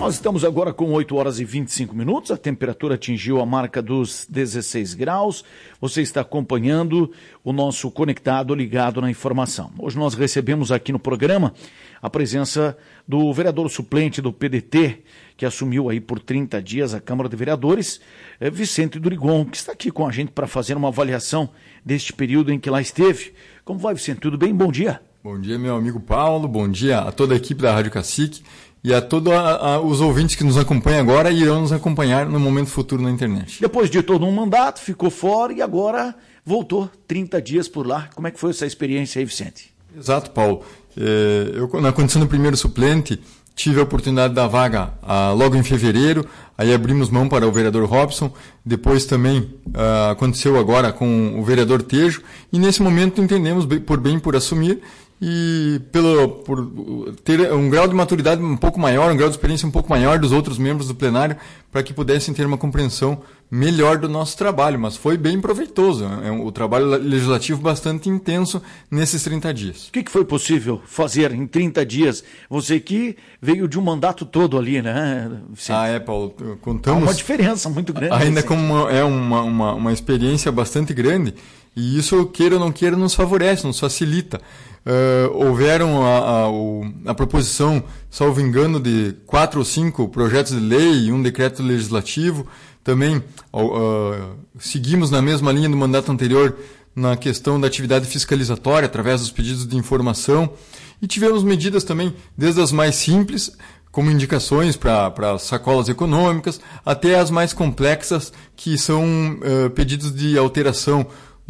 Nós estamos agora com 8 horas e 25 minutos, a temperatura atingiu a marca dos 16 graus. Você está acompanhando o nosso Conectado Ligado na Informação. Hoje nós recebemos aqui no programa a presença do vereador suplente do PDT, que assumiu aí por 30 dias a Câmara de Vereadores, Vicente Durigon, que está aqui com a gente para fazer uma avaliação deste período em que lá esteve. Como vai, Vicente? Tudo bem? Bom dia. Bom dia, meu amigo Paulo, bom dia a toda a equipe da Rádio Cacique e a todos os ouvintes que nos acompanham agora e irão nos acompanhar no momento futuro na internet. Depois de todo um mandato, ficou fora e agora voltou 30 dias por lá. Como é que foi essa experiência aí, Vicente? Exato, Paulo. Eu, na condição do primeiro suplente, tive a oportunidade da vaga logo em fevereiro, aí abrimos mão para o vereador Robson, depois também aconteceu agora com o vereador Tejo, e nesse momento entendemos por assumir, e por ter um grau de maturidade um pouco maior, um grau de experiência um pouco maior dos outros membros do plenário, para que pudessem ter uma compreensão melhor do nosso trabalho, mas foi bem proveitoso, o trabalho legislativo bastante intenso nesses 30 dias. O que foi possível fazer em 30 dias? Você que veio de um mandato todo ali, né, Vicente? Paulo, contamos... Há uma diferença muito grande. Ainda Vicente. Como é uma experiência bastante grande, e isso, queira ou não queira, nos favorece, nos facilita. Houveram a proposição, salvo engano, de 4 ou 5 projetos de lei e um decreto legislativo. Também seguimos na mesma linha do mandato anterior na questão da atividade fiscalizatória, através dos pedidos de informação. E tivemos medidas também, desde as mais simples, como indicações para sacolas econômicas, até as mais complexas, que são pedidos de alteração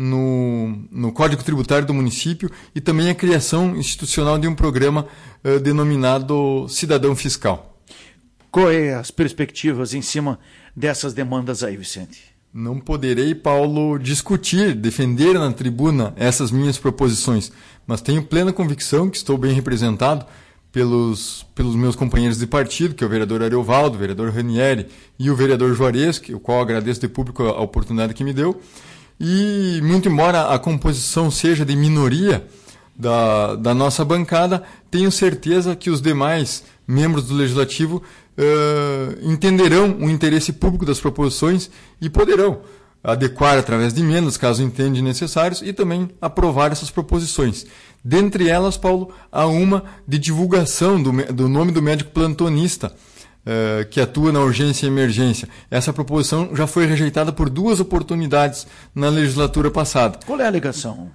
no Código Tributário do município e também a criação institucional de um programa denominado Cidadão Fiscal. Quais as perspectivas em cima dessas demandas aí, Vicente? Não poderei, Paulo, defender na tribuna essas minhas proposições, mas tenho plena convicção que estou bem representado pelos meus companheiros de partido, que é o vereador Ariovaldo, o vereador Ranieri e o vereador Juarez, o qual agradeço de público a oportunidade que me deu. E, muito embora a composição seja de minoria da nossa bancada, tenho certeza que os demais membros do Legislativo entenderão o interesse público das proposições e poderão adequar através de emendas, caso entendam necessários, e também aprovar essas proposições. Dentre elas, Paulo, há uma de divulgação do nome do médico plantonista, que atua na urgência e emergência. Essa proposição já foi rejeitada por 2 oportunidades na legislatura passada. Qual é a alegação?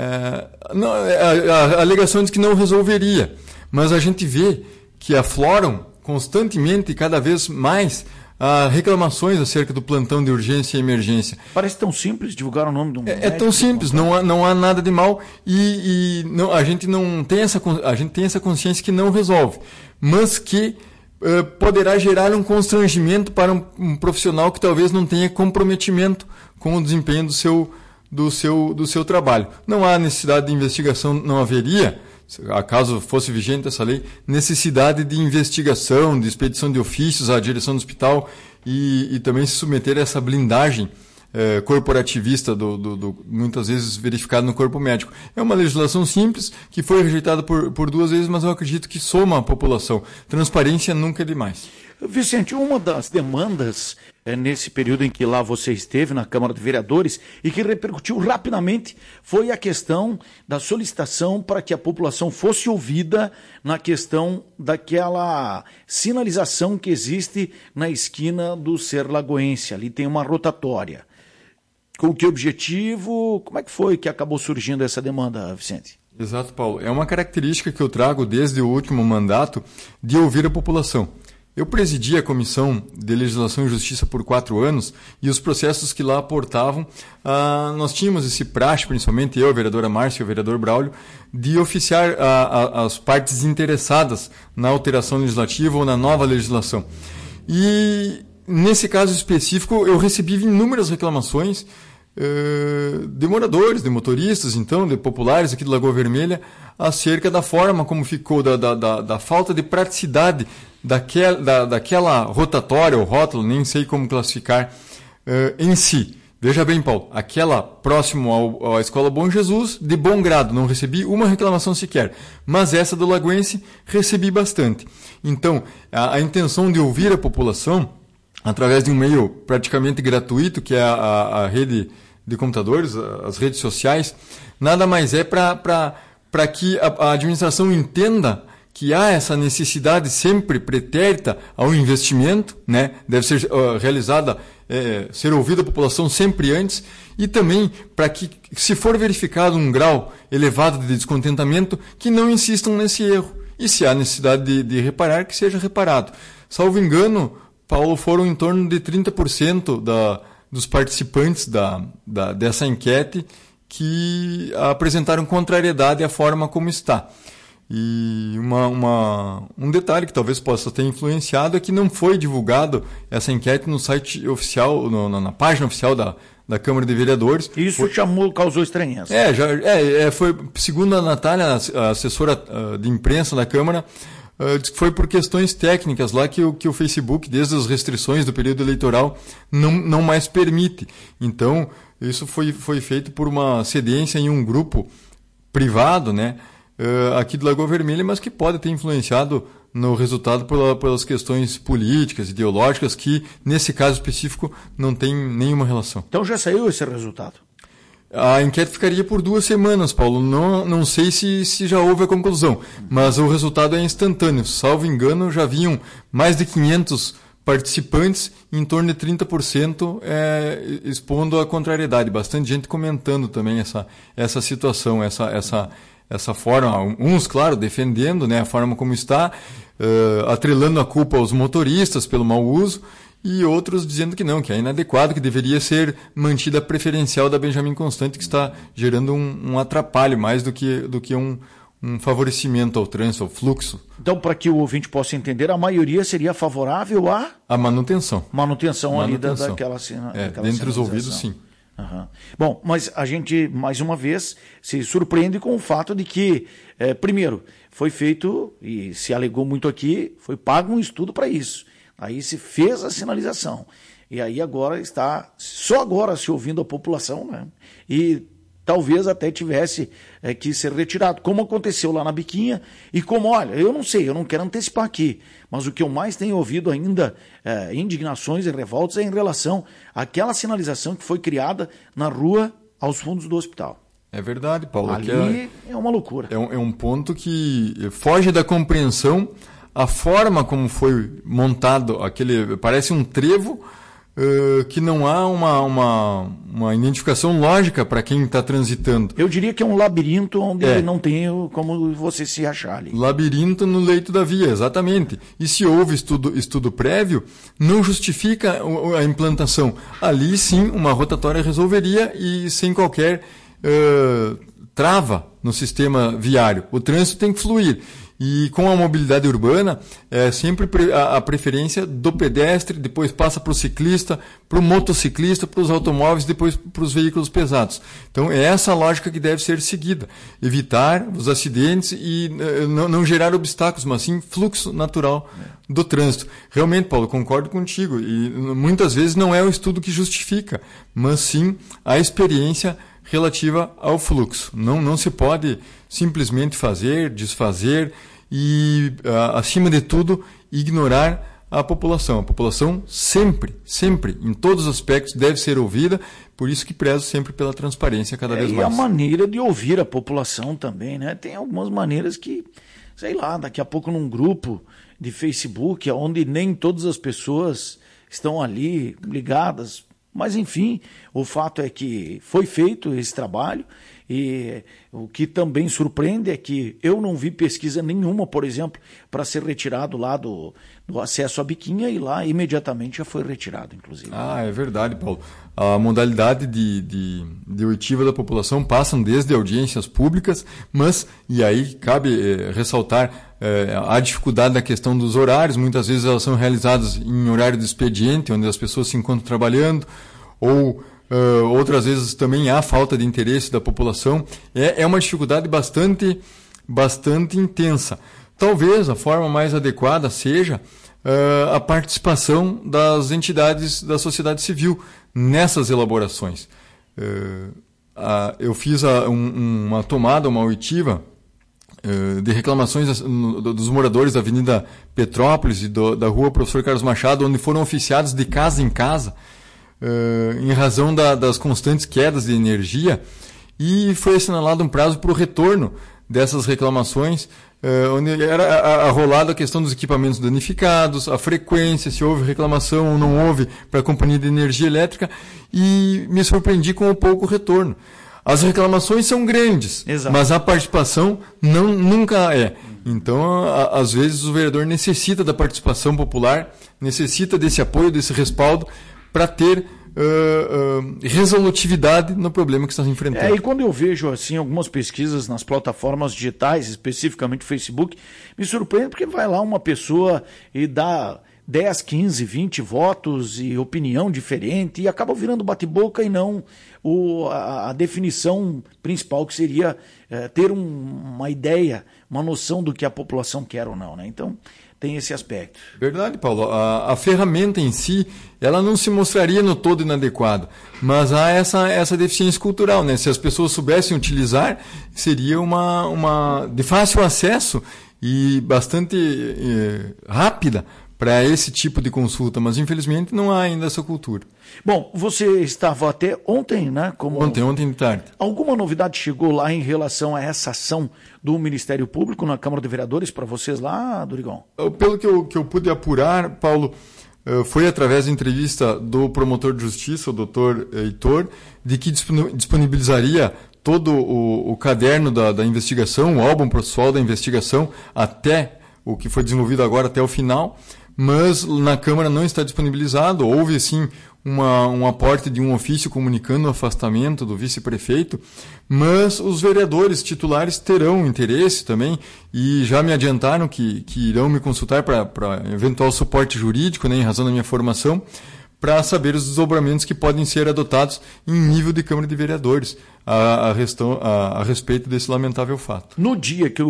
A alegação diz que não resolveria, mas a gente vê que afloram constantemente e cada vez mais reclamações acerca do plantão de urgência e emergência. Parece tão simples divulgar o nome de um médico. É tão simples, não há nada de mal e a gente tem essa consciência que não resolve, mas que poderá gerar um constrangimento para um profissional que talvez não tenha comprometimento com o desempenho do seu trabalho. Não há necessidade de investigação, não haveria, acaso fosse vigente essa lei, necessidade de investigação, de expedição de ofícios à direção do hospital e também se submeter a essa blindagem corporativista muitas vezes verificado no corpo médico. É uma legislação simples que foi rejeitada por 2 vezes, mas eu acredito que soma a população. Transparência nunca é demais. Vicente, uma das demandas nesse período em que lá você esteve na Câmara de Vereadores e que repercutiu rapidamente foi a questão da solicitação para que a população fosse ouvida na questão daquela sinalização que existe na esquina do Ser Lagoense. Ali tem uma rotatória. Com que objetivo? Como é que foi que acabou surgindo essa demanda, Vicente? Exato, Paulo. É uma característica que eu trago desde o último mandato de ouvir a população. Eu presidi a Comissão de Legislação e Justiça por 4 anos e os processos que lá aportavam, nós tínhamos esse praxe, principalmente eu, a vereadora Márcia e o vereador Braulio, de oficiar as partes interessadas na alteração legislativa ou na nova legislação. E nesse caso específico eu recebi inúmeras reclamações de moradores, de motoristas, então, de populares aqui de Lagoa Vermelha, acerca da forma como ficou, da falta de praticidade daquela rotatória ou rótulo, nem sei como classificar, em si. Veja bem, Paulo, aquela próximo à Escola Bom Jesus, de bom grado, não recebi uma reclamação sequer. Mas essa do Lagoense, recebi bastante. Então, a intenção de ouvir a população, através de um meio praticamente gratuito, que é a rede de computadores, as redes sociais, nada mais é para que a administração entenda que há essa necessidade sempre pretérita ao investimento, né? Deve ser realizada, ser ouvida a população sempre antes, e também para que, se for verificado um grau elevado de descontentamento, que não insistam nesse erro. E se há necessidade de reparar, que seja reparado. Salvo engano, Paulo, foram em torno de 30% dos participantes dessa enquete que apresentaram contrariedade à forma como está. E um detalhe que talvez possa ter influenciado é que não foi divulgado essa enquete no site oficial, na página oficial da Câmara de Vereadores. Isso causou estranheza. Foi, segundo a Natália, a assessora de imprensa da Câmara, disse que foi por questões técnicas lá que o Facebook, desde as restrições do período eleitoral, não mais permite. Então, isso foi feito por uma cedência em um grupo privado, né? Aqui de Lagoa Vermelha, mas que pode ter influenciado no resultado pelas questões políticas, ideológicas, que nesse caso específico não tem nenhuma relação. Então já saiu esse resultado? A enquete ficaria por 2 semanas, Paulo. Não sei se já houve a conclusão, mas o resultado é instantâneo. Salvo engano, já haviam mais de 500 participantes, em torno de 30% expondo a contrariedade. Bastante gente comentando também essa situação, essa forma, uns, claro, defendendo, né, a forma como está, atrelando a culpa aos motoristas pelo mau uso, e outros dizendo que não, que é inadequado, que deveria ser mantida a preferencial da Benjamin Constant, que está gerando um atrapalho mais do que um favorecimento ao trânsito, ao fluxo. Então, para que o ouvinte possa entender, a maioria seria favorável à manutenção. Manutenção ali daquela dentre os ouvidos, sim. Uhum. Bom, mas a gente, mais uma vez, se surpreende com o fato de que, primeiro, foi feito, e se alegou muito aqui, foi pago um estudo para isso. Aí se fez a sinalização. E aí agora só agora se ouvindo a população, né? E talvez até tivesse que ser retirado, como aconteceu lá na Biquinha, e como, olha, eu não sei, eu não quero antecipar aqui, mas o que eu mais tenho ouvido ainda, indignações e revoltas, é em relação àquela sinalização que foi criada na rua aos fundos do hospital. É verdade, Paulo. Ali é uma loucura. É um ponto que foge da compreensão. A forma como foi montado parece um trevo, que não há uma identificação lógica para quem está transitando. Eu diria que é um labirinto onde não tem como você se achar ali. Labirinto no leito da via, exatamente. E se houve estudo prévio, não justifica a implantação. Ali sim, uma rotatória resolveria e sem qualquer trava no sistema viário. O trânsito tem que fluir. E com a mobilidade urbana, sempre a preferência do pedestre, depois passa para o ciclista, para o motociclista, para os automóveis, depois para os veículos pesados. Então é essa a lógica que deve ser seguida. Evitar os acidentes e não gerar obstáculos, mas sim fluxo natural do trânsito. Realmente, Paulo, concordo contigo. E muitas vezes não é o estudo que justifica, mas sim a experiência relativa ao fluxo. Não se pode simplesmente fazer, desfazer e, acima de tudo, ignorar a população. A população sempre, em todos os aspectos, deve ser ouvida, por isso que prezo sempre pela transparência cada vez mais. E a maneira de ouvir a população também, né? Tem algumas maneiras que, sei lá, daqui a pouco num grupo de Facebook, onde nem todas as pessoas estão ali ligadas. Mas, enfim, o fato é que foi feito esse trabalho e o que também surpreende é que eu não vi pesquisa nenhuma, por exemplo, para ser retirado lá do acesso à Biquinha e lá imediatamente já foi retirado, inclusive. É verdade, Paulo. A modalidade de oitiva da população passam desde audiências públicas, mas, e aí cabe ressaltar a dificuldade da questão dos horários. Muitas vezes elas são realizadas em horário de expediente, onde as pessoas se encontram trabalhando, ou outras vezes também há falta de interesse da população. É uma dificuldade bastante intensa. Talvez a forma mais adequada seja a participação das entidades da sociedade civil nessas elaborações. Eu fiz uma tomada, uma oitiva de reclamações dos moradores da Avenida Petrópolis e da Rua Professor Carlos Machado, onde foram oficiados de casa em casa, em razão das constantes quedas de energia, e foi assinalado um prazo para o retorno dessas reclamações, onde era arrolada a questão dos equipamentos danificados, a frequência, se houve reclamação ou não houve para a companhia de energia elétrica, e me surpreendi com o pouco retorno. As reclamações são grandes, exato, mas a participação nunca é. Então, às vezes, o vereador necessita da participação popular, necessita desse apoio, desse respaldo, para ter resolutividade no problema que está enfrentando. E quando eu vejo assim algumas pesquisas nas plataformas digitais, especificamente o Facebook, me surpreende porque vai lá uma pessoa e dá 10, 15, 20 votos e opinião diferente e acaba virando bate-boca e não a definição principal, que seria ter uma ideia, uma noção do que a população quer ou não, né? Então, tem esse aspecto. Verdade, Paulo. A ferramenta em si, ela não se mostraria no todo inadequada, mas há essa deficiência cultural, né? Se as pessoas soubessem utilizar, seria uma de fácil acesso e bastante rápida para esse tipo de consulta, mas infelizmente não há ainda essa cultura. Bom, você estava até ontem, né? Ontem de tarde. Alguma novidade chegou lá em relação a essa ação do Ministério Público na Câmara de Vereadores para vocês lá, Durigão? Pelo que eu pude apurar, Paulo, foi através da entrevista do promotor de justiça, o doutor Heitor, de que disponibilizaria todo o caderno da investigação, o álbum processual da investigação, até o que foi desenvolvido agora até o final, mas na Câmara não está disponibilizado. Houve, sim, um aporte de um ofício comunicando o afastamento do vice-prefeito, mas os vereadores titulares terão interesse também e já me adiantaram que irão me consultar para eventual suporte jurídico, né, em razão da minha formação, para saber os desdobramentos que podem ser adotados em nível de Câmara de Vereadores a respeito desse lamentável fato. No dia que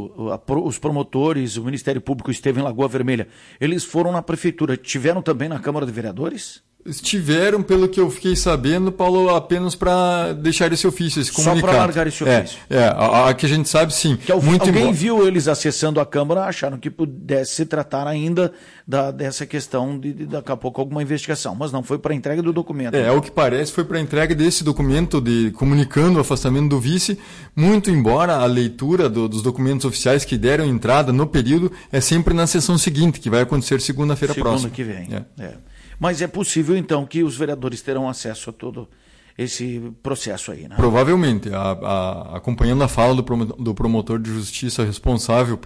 os promotores, o Ministério Público esteve em Lagoa Vermelha, eles foram na Prefeitura, tiveram também na Câmara de Vereadores? Estiveram, pelo que eu fiquei sabendo, Paulo, apenas para deixar esse ofício, esse comunicado. Só para largar esse ofício. A que a gente sabe, sim. Que alguém viu eles acessando a Câmara, acharam que pudesse se tratar ainda dessa questão de daqui a pouco alguma investigação, mas não foi para a entrega do documento. O que parece foi para a entrega desse documento comunicando o afastamento do vice, muito embora a leitura dos documentos oficiais que deram entrada no período é sempre na sessão seguinte, que vai acontecer segunda-feira próxima. Segunda que vem. Mas é possível, então, que os vereadores terão acesso a todo esse processo aí, né? Provavelmente. Acompanhando a fala do promotor de justiça responsável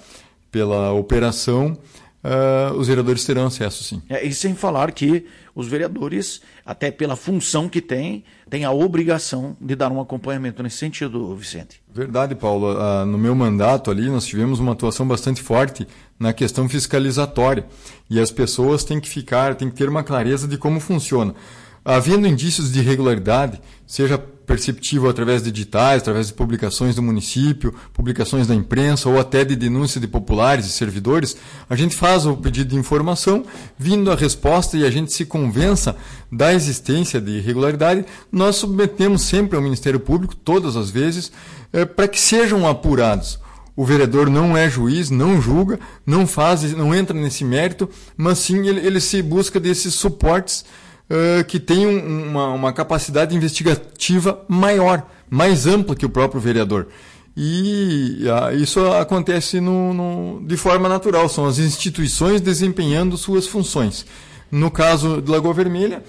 pela operação, os vereadores terão acesso, sim. E sem falar que os vereadores, até pela função que têm a obrigação de dar um acompanhamento nesse sentido, Vicente. Verdade, Paulo. No meu mandato ali, nós tivemos uma atuação bastante forte na questão fiscalizatória. E as pessoas têm que ter uma clareza de como funciona. Havendo indícios de irregularidade, seja perceptível através de editais, através de publicações do município, publicações da imprensa ou até de denúncias de populares e servidores, a gente faz o pedido de informação, vindo a resposta e a gente se convença da existência de irregularidade, nós submetemos sempre ao Ministério Público, todas as vezes, para que sejam apurados. O vereador não é juiz, não julga, não entra nesse mérito, mas sim ele se busca desses suportes que tem uma capacidade investigativa maior, mais ampla que o próprio vereador. E isso acontece de forma natural, são as instituições desempenhando suas funções. No caso de Lagoa Vermelha,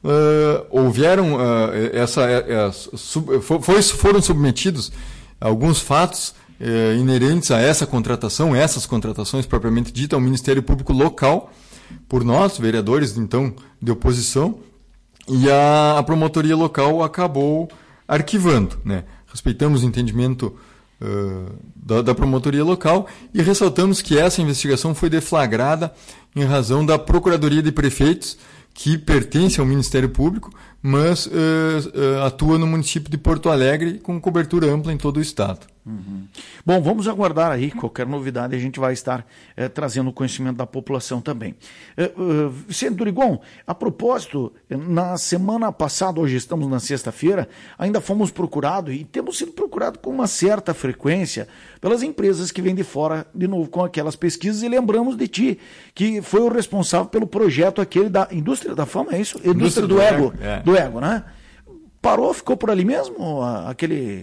foram submetidos alguns fatos inerentes a essas contratações propriamente ditas, ao Ministério Público local, por nós, vereadores, então, de oposição, e a promotoria local acabou arquivando, né? Respeitamos o entendimento da promotoria local e ressaltamos que essa investigação foi deflagrada em razão da Procuradoria de Prefeitos, que pertence ao Ministério Público, mas atua no município de Porto Alegre com cobertura ampla em todo o estado. Uhum. Bom, vamos aguardar aí qualquer novidade, a gente vai estar trazendo conhecimento da população também. Vicente Durigon, a propósito, na semana passada, hoje estamos na sexta-feira, ainda fomos procurados e temos sido procurados com uma certa frequência pelas empresas que vêm de fora, de novo, com aquelas pesquisas, e lembramos de ti, que foi o responsável pelo projeto aquele da Indústria da Fama, é isso? Indústria do Ego, do Ego, né? Parou, ficou por ali mesmo? A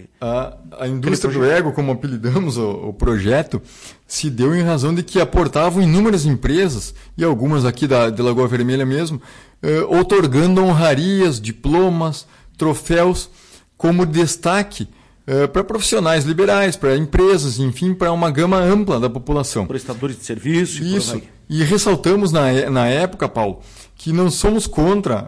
Indústria do Ego, como apelidamos o projeto, se deu em razão de que aportavam inúmeras empresas, e algumas aqui de Lagoa Vermelha mesmo, outorgando honrarias, diplomas, troféus, como destaque para profissionais liberais, para empresas, enfim, para uma gama ampla da população. Prestadores de serviço. Isso. E ressaltamos na época, Paulo, que não somos contra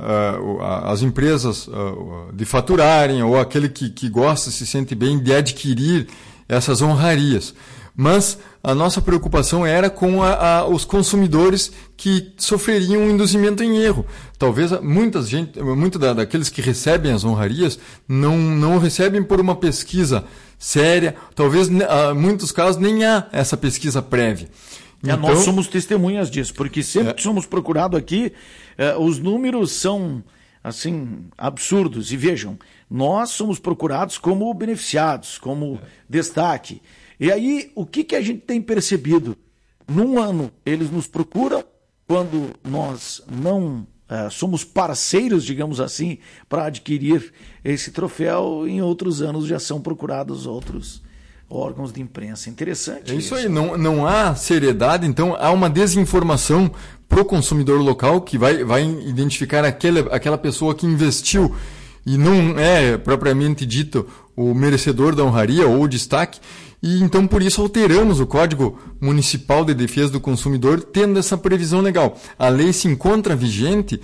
as empresas de faturarem ou aquele que gosta, se sente bem de adquirir essas honrarias. Mas a nossa preocupação era com os consumidores que sofreriam um induzimento em erro. Talvez muitos daqueles que recebem as honrarias não recebem por uma pesquisa séria, talvez em muitos casos nem há essa pesquisa prévia. Então, nós somos testemunhas disso, porque sempre que somos procurados aqui, os números são assim absurdos. E vejam, nós somos procurados como beneficiados, como destaque. E aí, o que a gente tem percebido? Num ano, eles nos procuram quando nós não somos parceiros, digamos assim, para adquirir esse troféu. Em outros anos já são procurados outros órgãos de imprensa. Interessante. É isso aí, não há seriedade, então há uma desinformação para o consumidor local que vai identificar aquela pessoa que investiu e não é propriamente dito o merecedor da honraria ou o destaque. E então por isso alteramos o Código Municipal de Defesa do Consumidor, tendo essa previsão legal. A lei se encontra vigente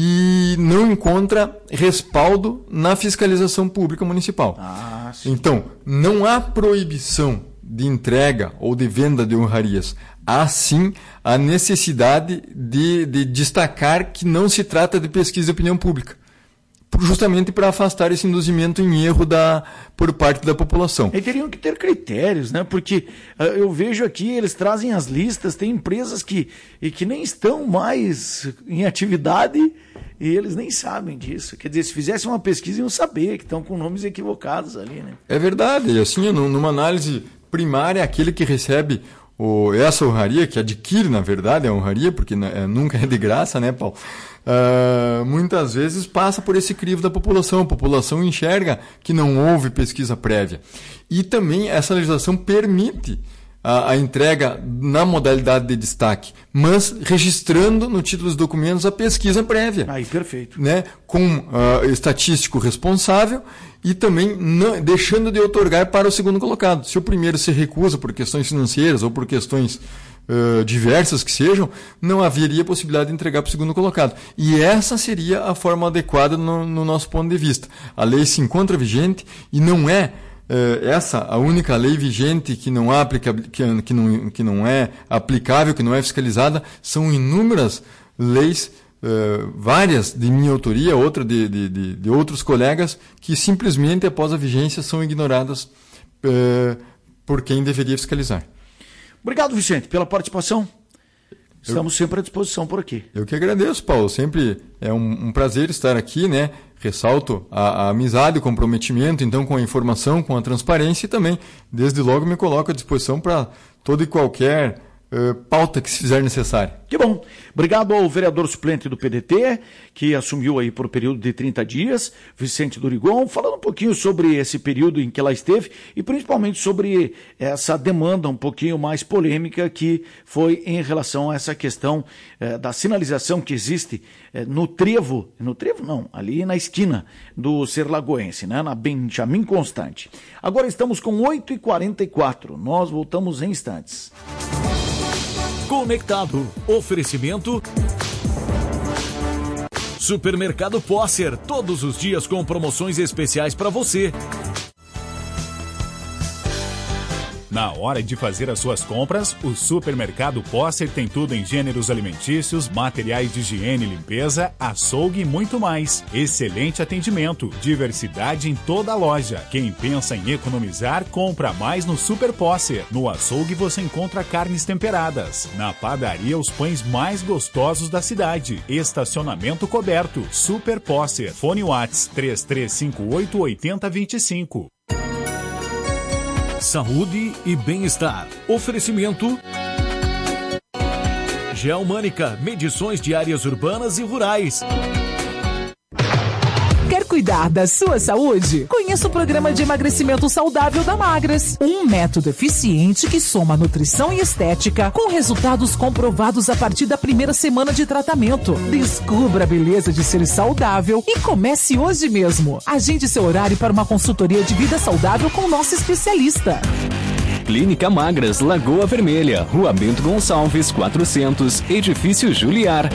e não encontra respaldo na fiscalização pública municipal. Então, não há proibição de entrega ou de venda de honrarias. Há sim a necessidade de destacar que não se trata de pesquisa de opinião pública, justamente para afastar esse induzimento em erro por parte da população. E teriam que ter critérios, né? Porque eu vejo aqui, eles trazem as listas, tem empresas que nem estão mais em atividade e eles nem sabem disso. Quer dizer, se fizessem uma pesquisa, iam saber que estão com nomes equivocados ali, né? É verdade. E assim, numa análise primária, aquele que recebe essa honraria, que adquire, na verdade, a honraria, porque nunca é de graça, né, Paulo? Muitas vezes passa por esse crivo da população. A população enxerga que não houve pesquisa prévia. E também essa legislação permite a entrega na modalidade de destaque, mas registrando no título dos documentos a pesquisa prévia. Aí, perfeito. Né, com estatístico responsável e também deixando de outorgar para o segundo colocado. Se o primeiro se recusa por questões financeiras ou por questões diversas que sejam, não haveria possibilidade de entregar para o segundo colocado. E essa seria a forma adequada no nosso ponto de vista. A lei se encontra vigente e não é essa a única lei vigente que não é aplicável, que não é fiscalizada. São inúmeras leis, várias de minha autoria, outra de outros colegas, que simplesmente após a vigência são ignoradas por quem deveria fiscalizar. Obrigado, Vicente, pela participação. Estamos sempre à disposição por aqui. Eu que agradeço, Paulo. Sempre é um prazer estar aqui, né? Ressalto a amizade, o comprometimento, então, com a informação, com a transparência e também, desde logo, me coloco à disposição para toda e qualquer pauta que se fizer necessária. Que bom. Obrigado ao vereador suplente do PDT, que assumiu aí por um período de 30 dias, Vicente Durigon, falando um pouquinho sobre esse período em que ela esteve e principalmente sobre essa demanda um pouquinho mais polêmica que foi em relação a essa questão da sinalização que existe no trevo não, ali na esquina do Ser Lagoense, né, na Benjamin Constante. Agora estamos com 8h44, nós voltamos em instantes. Conectado. Oferecimento Supermercado Posser, todos os dias com promoções especiais para você. Na hora de fazer as suas compras, o Supermercado Posser tem tudo em gêneros alimentícios, materiais de higiene e limpeza, açougue e muito mais. Excelente atendimento, diversidade em toda a loja. Quem pensa em economizar, compra mais no Super Posser. No açougue você encontra carnes temperadas. Na padaria, os pães mais gostosos da cidade. Estacionamento coberto. Super Posser. Fone Whats 3358 8025. Saúde e bem-estar. Oferecimento Geomânica, medições de áreas urbanas e rurais. Quer cuidar da sua saúde? Conheça o programa de emagrecimento saudável da Magras. Um método eficiente que soma nutrição e estética com resultados comprovados a partir da primeira semana de tratamento. Descubra a beleza de ser saudável e comece hoje mesmo. Agende seu horário para uma consultoria de vida saudável com nosso especialista. Clínica Magras, Lagoa Vermelha, Rua Bento Gonçalves, 400, Edifício Juliar.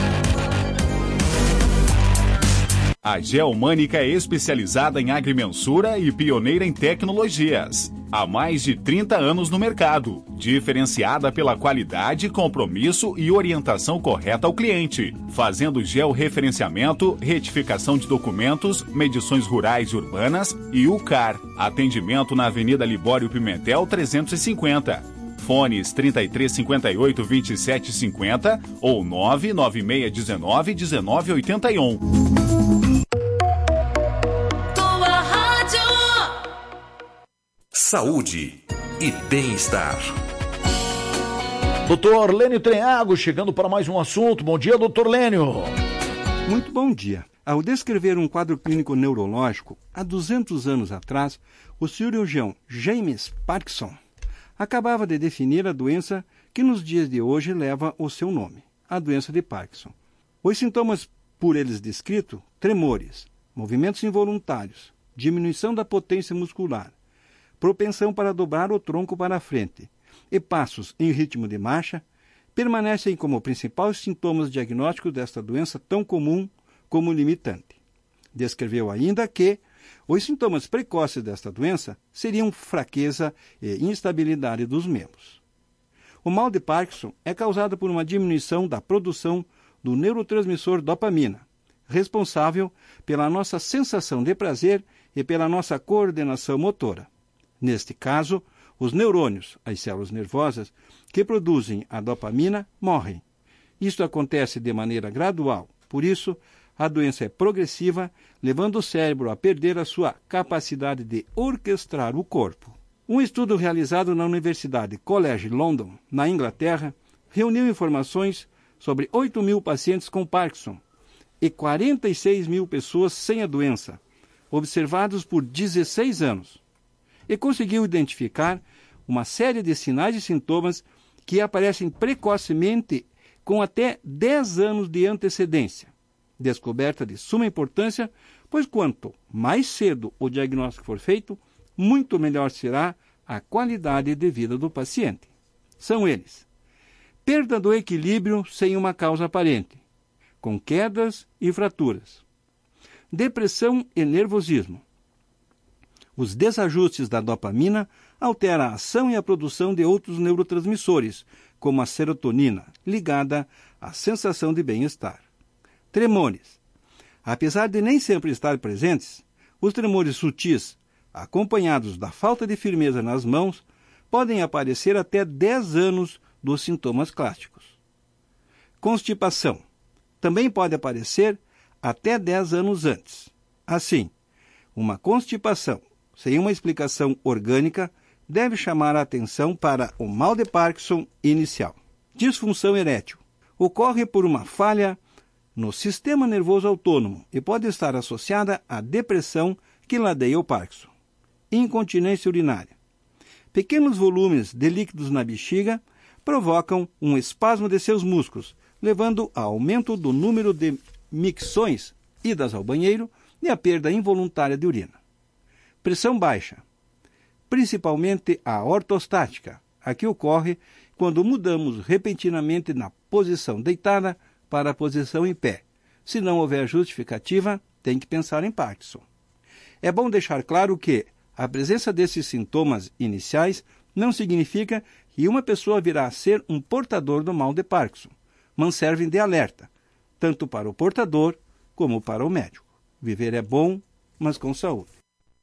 A Geomânica é especializada em agrimensura e pioneira em tecnologias. Há mais de 30 anos no mercado, diferenciada pela qualidade, compromisso e orientação correta ao cliente, fazendo georreferenciamento, retificação de documentos, medições rurais e urbanas e UCAR. Atendimento na Avenida Libório Pimentel 350. Fones 3358 2750 ou 99619 1981. Saúde e bem-estar. Doutor Lênio Trenhago, chegando para mais um assunto. Bom dia, doutor Lênio. Muito bom dia. Ao descrever um quadro clínico neurológico, há 200 anos atrás, o cirurgião James Parkinson acabava de definir a doença que nos dias de hoje leva o seu nome, a doença de Parkinson. Os sintomas por eles descritos, tremores, movimentos involuntários, diminuição da potência muscular, propensão para dobrar o tronco para a frente e passos em ritmo de marcha, permanecem como principais sintomas diagnósticos desta doença tão comum como limitante. Descreveu ainda que os sintomas precoces desta doença seriam fraqueza e instabilidade dos membros. O mal de Parkinson é causado por uma diminuição da produção do neurotransmissor dopamina, responsável pela nossa sensação de prazer e pela nossa coordenação motora. Neste caso, os neurônios, as células nervosas, que produzem a dopamina, morrem. Isto acontece de maneira gradual, por isso, a doença é progressiva, levando o cérebro a perder a sua capacidade de orquestrar o corpo. Um estudo realizado na Universidade College London, na Inglaterra, reuniu informações sobre 8.000 pacientes com Parkinson e 46.000 pessoas sem a doença, observados por 16 anos. E conseguiu identificar uma série de sinais e sintomas que aparecem precocemente com até 10 anos de antecedência. Descoberta de suma importância, pois quanto mais cedo o diagnóstico for feito, muito melhor será a qualidade de vida do paciente. São eles: perda do equilíbrio sem uma causa aparente, com quedas e fraturas, depressão e nervosismo. Os desajustes da dopamina alteram a ação e a produção de outros neurotransmissores, como a serotonina, ligada à sensação de bem-estar. Tremores. Apesar de nem sempre estar presentes, os tremores sutis, acompanhados da falta de firmeza nas mãos, podem aparecer até 10 anos dos sintomas clássicos. Constipação. Também pode aparecer até 10 anos antes. Assim, uma constipação sem uma explicação orgânica deve chamar a atenção para o mal de Parkinson inicial. Disfunção erétil. Ocorre por uma falha no sistema nervoso autônomo e pode estar associada à depressão que ladeia o Parkinson. Incontinência urinária. Pequenos volumes de líquidos na bexiga provocam um espasmo de seus músculos, levando a aumento do número de micções, idas ao banheiro e a perda involuntária de urina. Pressão baixa, principalmente a ortostática, a que ocorre quando mudamos repentinamente na posição deitada para a posição em pé. Se não houver justificativa, tem que pensar em Parkinson. É bom deixar claro que a presença desses sintomas iniciais não significa que uma pessoa virá a ser um portador do mal de Parkinson, mas servem de alerta, tanto para o portador como para o médico. Viver é bom, mas com saúde.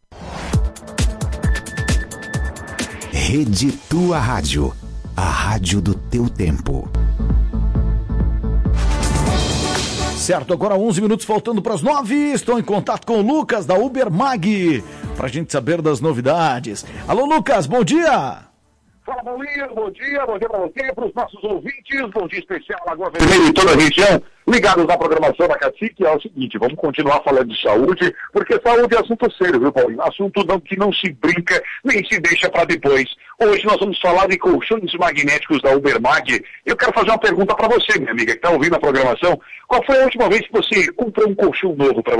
Rede Tua Rádio, a rádio do teu tempo. Certo, agora 11 minutos faltando para as 9, estou em contato com o Lucas da Ubermag, para a gente saber das novidades. Alô Lucas, bom dia! Fala, Paulinho, bom dia para você, para os nossos ouvintes, bom dia especial, Lagoa Vermelha e toda a região, ligados na programação da Cacique. É o seguinte, vamos continuar falando de saúde, porque saúde é assunto sério, viu, Paulinho? Assunto que não se brinca, nem se deixa para depois. Hoje nós vamos falar de colchões magnéticos da Ubermag. Eu quero fazer uma pergunta para você, minha amiga, que está ouvindo a programação. Qual foi a última vez que você comprou um colchão novo para